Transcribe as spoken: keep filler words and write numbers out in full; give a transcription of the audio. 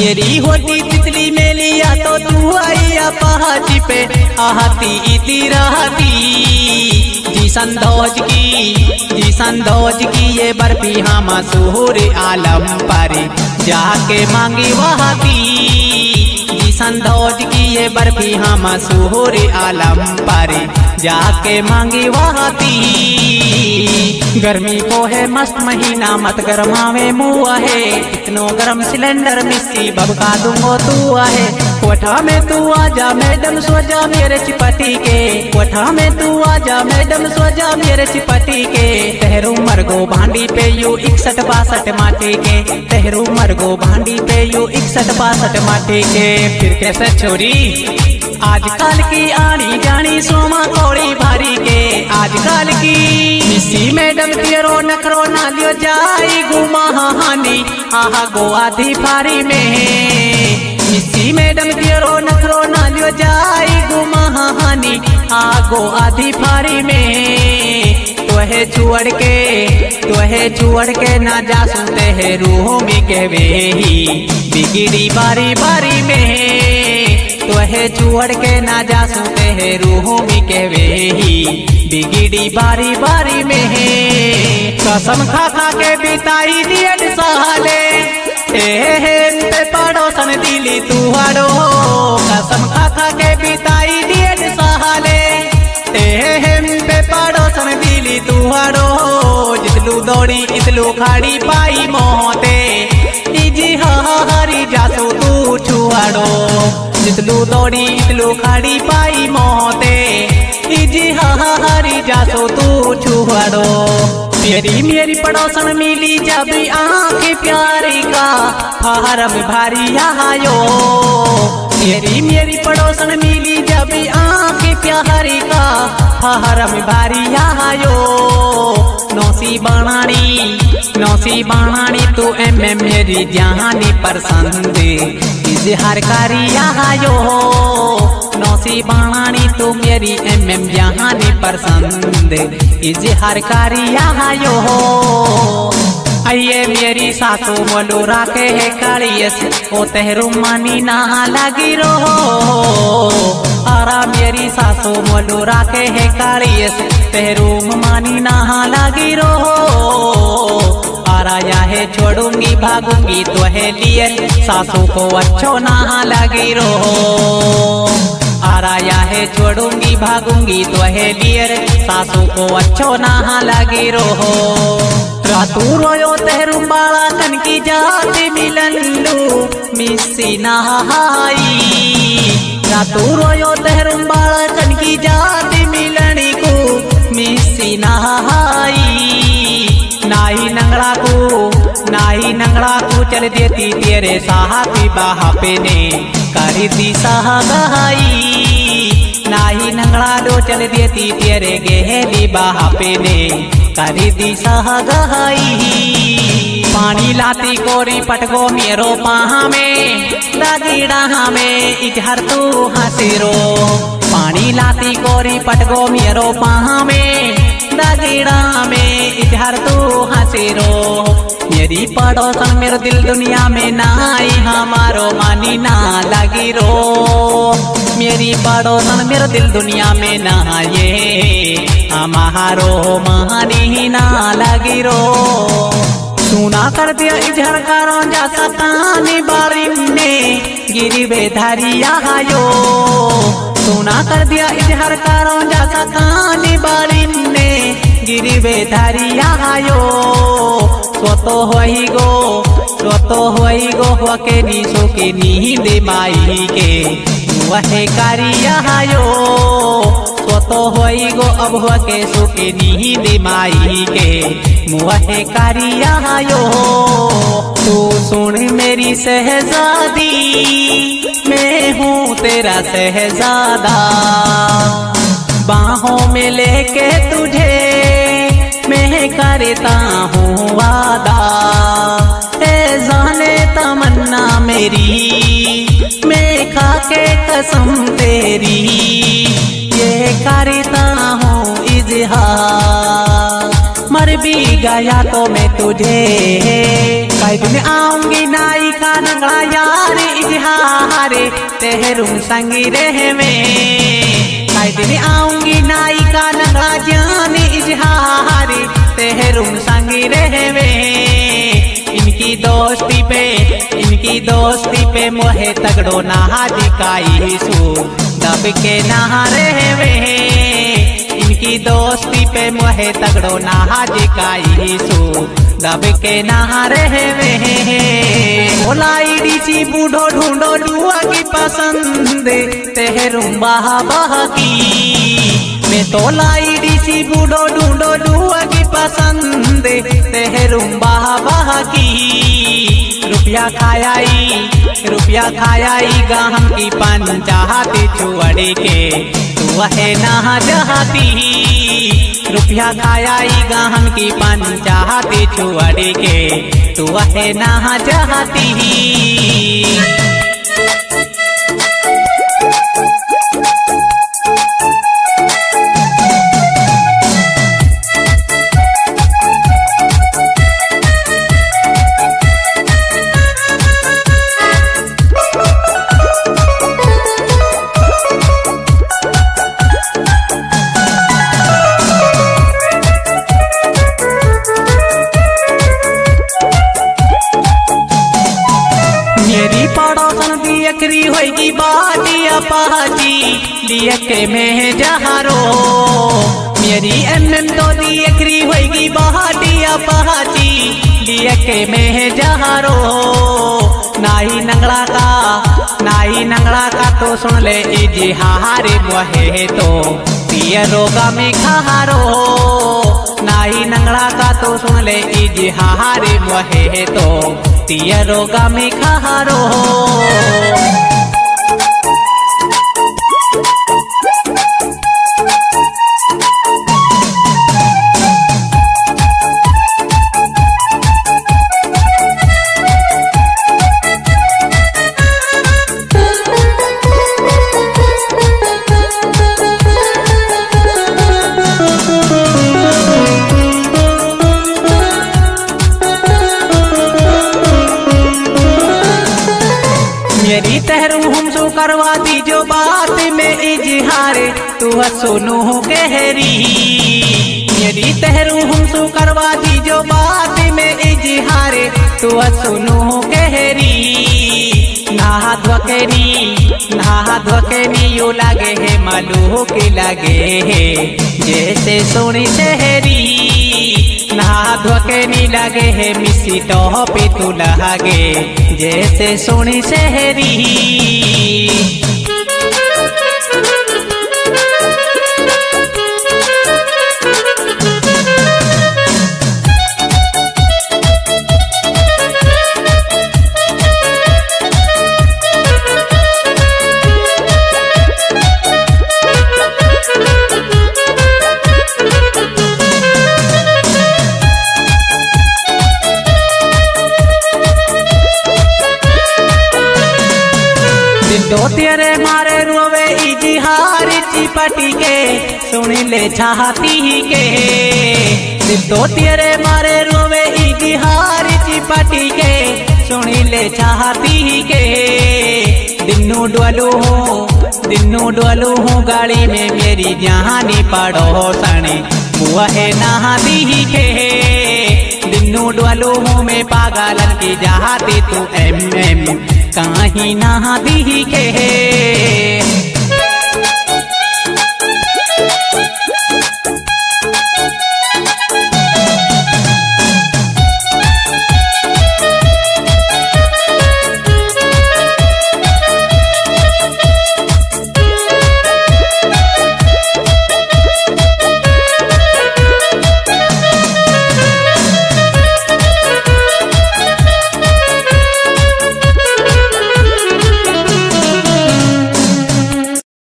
मेरी होती तितली में लिया तो तू आई पहाड़ी पे आहती इती रहती। जी संदोज की जी संदोज की ये बर्फी हम सूर आलम पर जाके मांगी वहाती। जी संदोज की ये बर्फी हम सूर आलम पर जाके मांगी वहाती। गर्मी को है मस्त महीना मत गरमावे मुआ है, इतनो गरम सिलेंडर मिस्सी बबका दूंगो तू आहे। कोठा में तू आजा मैडम सोजा मेरे चिपटी के, कोठा में तू आजा मैडम सोजा मेरे चिपटी के। तहरू मरगो भांडी पे यू इकसठ बासठ माटी के, तहरू मरगो भांडी पे यू इकसठ बासठ माटी के। फिर कैसे छोरी आजकल की आनी जानी सोमा कौड़ी भारी के, आजकल की मिस्सी मैडम तेरो नखरो ना लियो जाई घुमा हानी आहा गो आधी फारी में। मिस्सी मैडम तेरो नखरो ना लियो जाई घुमा हानी आगो आधी फारी में। तोहे छुअड़ के तोहे छुअड़ के ना जा सुनते है रूहों में कहवे ही बिगड़ी बारी बारी में। तोहे छुअड़ के ना जा सुनते है रूहों में कहवे ही बिगड़ी बारी बारी में। कसम खा खा के बिताई दियट साले पे पड़ोसन दिली तुहारो। कसम खा खा के बिताई दियट साले पे पड़ोसन दिली तुहारो। जितलू दौड़ी इतलू खाड़ी पाई मोहते इजी हरी जासो तू छुआड़ो। जितलू दौड़ी इतलू खाड़ी पाई मोहते इजी हरी जासो तू छुआड़ो। मेरी मेरी पड़ोसन मिली जब आंखें प्यारी का फारम भारी आयो। मेरी मेरी पड़ोसन मिली जब आंखें प्यारी का फारम भारी आयो। नौसी बनानी नौसी बनानी तू एम एम मेरी जहानी पसंद इजहार कारी आयो। नौसी बनानी तू मेरी एम एम जहानी पसंद इजहार कारी आयो। आइए मेरी सासू मोलू राखे है कालियस ओ तेहरू मानी ना लगी रो। आरा मेरी सासू मोलू राखे है कालियस तेहरू मानी ना लगी रो। आरा याहे छोड़ूंगी भागूंगी तो है लिए सासू को अच्छो ना लगी रो। आरा याहे छोड़ूंगी भागूंगी तो है लिए सासू को अच्छो ना लगी रो। रातू रोयो तेरू बाला कन की जाति मिलन लू मिस्सी नहाई। रातू रोयो तेरू बाला कन की जाति मिलनी को मिस्सी नहाई। नाई नंगड़ा को नाई नंगड़ा को चल देती तेरे साहबी बाहपे ने करी दी सहाई। नाही नंगड़ा दो चल देती तेरे गहली बाहपे ने करी दी सहाई। पानी लाती कोरी पटगो मेरो पाहा में दागीड़ा में इजहर तू हसीरो। पानी लाती कोरी पटगो मेरो पाहा में दागीड़ा में इजहर तू हसीरो। मेरी पड़ोसन मेरो दिल दुनिया में नाई हमारो मानी ना लगी रो। मेरी पड़ोसन मेरो दिल दुनिया में नहाये हमारो मानी ना लगी रो। सुना कर दिया इजहर करो जा सतानी बारी में गिरी बेधारी आयो। सुना कर दिया इजहर करो जा सतानी बारी में गिरी बेधारी आयो। स्वतो होई गो स्वतो होई गो होके नीसो के नींद माई के वहे कारिया आयो। स्वतो होई गो अब होके सुके नींद माई के मुहे कारिया आयो। तू सुन मेरी शहजादी मैं हूँ तेरा शहजादा। बाहों में लेके तुझे मैं करता हूँ वादा। ए जाने तमन्ना मेरी मैं खाके कसम तेरी ये करता हूँ इजहार। मर मर भी गया तो मैं तुझे कई दिन आऊंगी नाई का नंगड़ा यार इजहारे तेहरू संगी रह में कई दिन आऊंगी नाई का नंगड़ा जान इजहारे तेहरू संगी रह में इनकी दोस्ती पे इनकी दोस्ती पे मोहे तगड़ो नहा दिखाई सू दब के नहा रहे इनकी दोस्ती पे मोहे तगड़ो नहा दिखाई सू दब के नहा रहे बोलाई डीसी बूढ़ो ढूंढो डुआ की पसंद तेहरू बह बह की मैं तो लाई डीसी बूढ़ो ढूंढो डुआ की पसंद तेहरू बह बह की रुपया खायाई रुपया खायाई गाहम की पंचाहती चुअड़ी के तू वह ना जहाती रुपया खायाई गाहम की पंचाहती चुअड़ी के तू वह ना जहाती अखरी होगी बाटी अपाची लिए के में जहारो मेरी एम एम तो दी अखरी होगी बाटी अपाची लिए के में जहारो नाई नंगड़ा का नाई नंगड़ा का तो सुन ले इजहारे मोहे तो पिय रोगा में खारो नाई नंगड़ा का तो सुन ले इजहारे मोहे तो पिय रोगा में खारो मेरी तेहरू हमसो करवा दी जो बात में इजहारे तू सुनू गहरी मेरी तेहरू हमसो करवा दी जो बात में इजहारे तू सुनू गहरी नहा धोकेनी नहा धोकेनी यू लगे है मालू के लगे है जैसे सोनी शहरी नहा धोकेनी लगे है मिसी तो पे तू लगे जैसे सोनी शहरी दो तेरे मारे रोवे इजहार चिपटी के सुन ले चाहती के दो तेरे मारे रोवे इजहार चिपटी के सुन ले चाहती के दिनू डोलू हूँ दिनू डोलू हूँ गाड़ी में मेरी जहानी पड़ोसनी वह नहा दी के दिनू डोलू हूँ मैं पागलन की जहाती तू एम एम कहीं ना दी के